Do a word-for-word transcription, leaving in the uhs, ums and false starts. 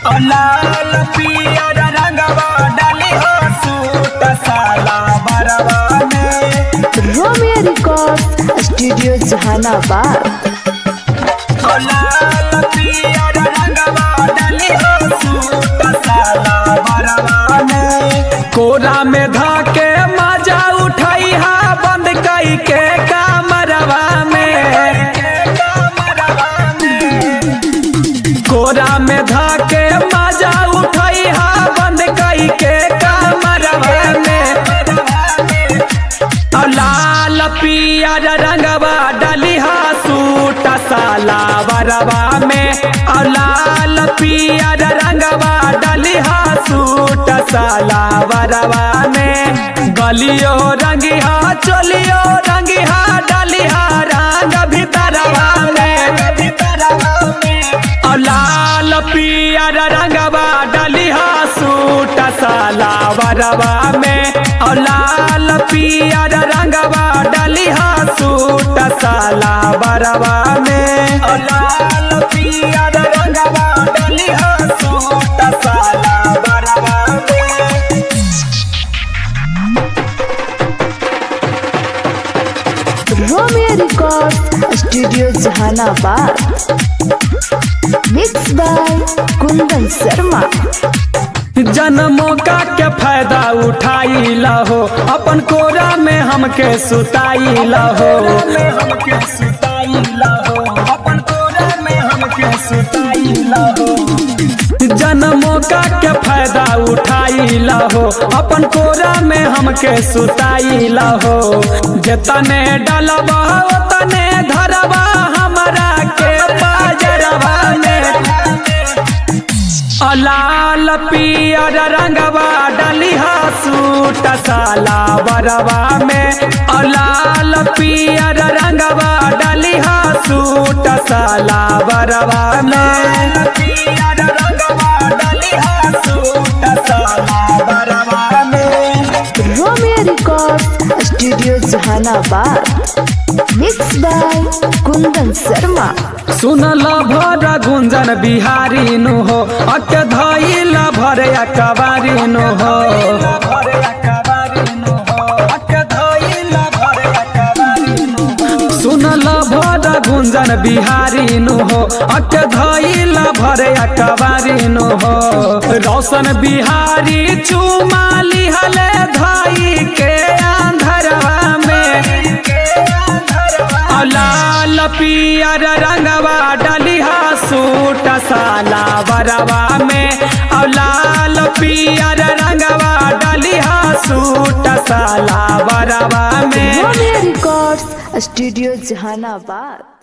लाल पियर रंगवा डाली हो सूट साला बरवा में। Romeo records studio Jehanabad. लाल पियर रंगवा डाली हो सूट साला बरवा में। कोरा में धाके मजा उठाई हा बंद कई के कमरवा में। कोरा में धाके मजा उठाई हा बंद कई के कमरवा में। लाल पियर रंगवा डाली हा सूट साला बरवा में। लाल पियर रंगवा डाली हा सूट साला बरवा में। गलियो रंगिहा चोलियो रंगिहा डालिहा रंग भीतरवा में। लाल पियर रंगवा डालिहा सूट साला बरवा में। लाल पियर रंगवा डालिहा सूट साला बरवा में। लाल पियर रंगवा डालिहा सूट साला बरवा में। Romeo records studio Jehanabad. Mix by Kundan Sharma. जन्मों का के फायदा उठाई लहो अपन कोरा में हमके सुताई लहो। हमके सुताई लहो अपन कोरा में हमके सुताई लहो। जन्मों का के फायदा उठाई लहो अपन कोरा में हमके सुताई लहो। जितने डलबा उतने धरबा हमरा के बाजरवा में। लाल पियर रंगवा डालिहा सूट साला बरवा में। लाल पियर रंगवा डालिहा सूट साला बरवा में। पियर रंगवा डालिहा सूट साला बरवा में। Romeo records studio Jehanabad. Mix by Kundan Sharma. सुनल भर गुंजन बिहारी नु हो अके धइल भर अकबारी नु हो। सुनल भर गुंजन बिहारी नु हो अके धइल भर अकबारी नु हो। रोशन बिहारी चुमा लिहले धई के अंधरवा में। लाल पियर रंगवा डालिहा सूट साला बरवा में। लाल पियर रंगवा डालिहा सूट साला बरवा में। Romeo records studio Jehanabad.